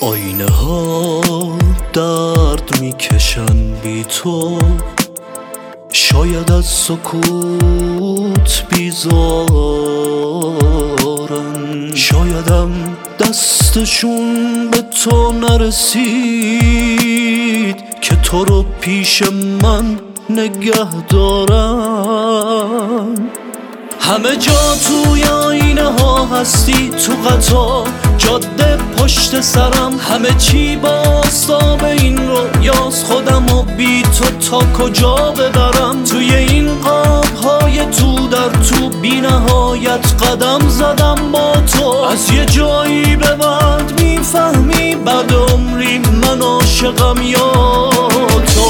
آینه ها درد میکشن بی تو، شاید از سکوت بیزارن، شایدم دستشون به تو نرسید که تو رو پیش من نگه دارن. همه جا توی آینه ها هستی، تو قطار، جاده، پشت سرم، همه چی با آفتاب این رویاست. خودم و بی تو تا کجا ببرم؟ توی این قاب های تو در تو بی نهایت قدم زدم با تو. از یه جایی به بعد میفهمی بعد عمری من عاشقم یا تو.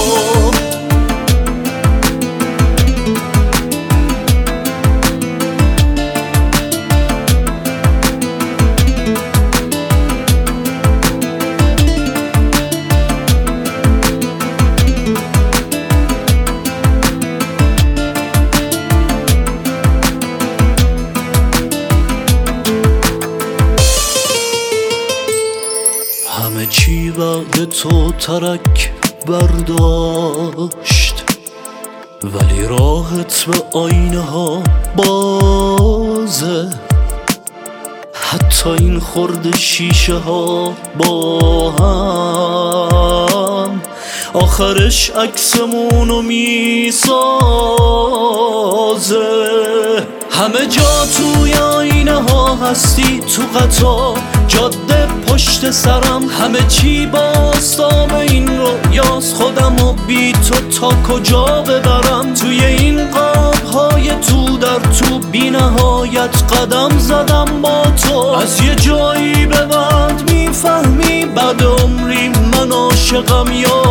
همه چی بعد تو ترک برداشت، ولی راهت به آینه ها بازه. حتی این خورد شیشه ها با هم آخرش عکسمونو میسازه. همه جا توی آینه ها هستی، تو قطار، جاده، پشت سرم، همه چی با آفتاب این رویاست. خودم و بی تو تا کجا ببرم؟ توی این قاب های تو در تو بی نهایت قدم زدم با تو. از یه جایی به بعد میفهمی بعد عمری من عاشقم یا